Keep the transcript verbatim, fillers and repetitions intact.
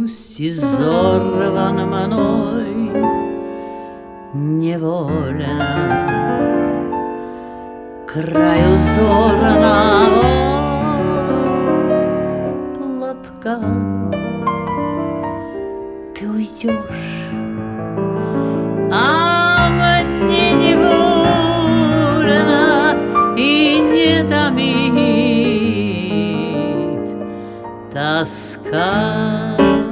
пусть изорван мной невольно край узорного платка. Ты уйдешь, а мне не больно и не томит тоска.